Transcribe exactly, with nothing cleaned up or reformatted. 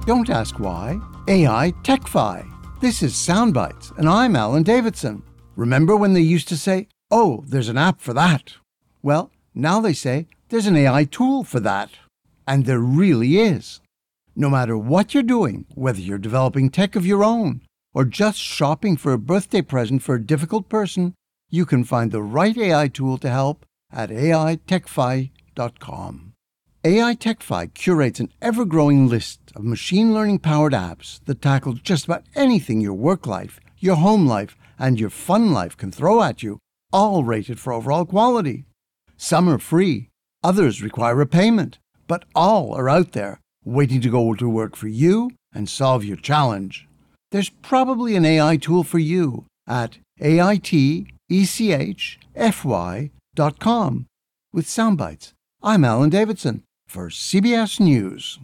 Don't ask why. A I TechFi. This is Soundbites, and I'm Alan Davidson. Remember when they used to say, oh, there's an app for that? Well, now they say, there's an A I tool for that. And there really is. No matter what you're doing, whether you're developing tech of your own or just shopping for a birthday present for a difficult person, you can find the right A I tool to help at A I TechFi dot com. A I TechFi curates an ever-growing list of machine learning-powered apps that tackle just about anything your work life, your home life, and your fun life can throw at you, all rated for overall quality. Some are free, others require a payment, but all are out there waiting to go to work for you and solve your challenge. There's probably an A I tool for you at A I T E C H F Y dot com. With Soundbites, I'm Alan Davidson for C B S News.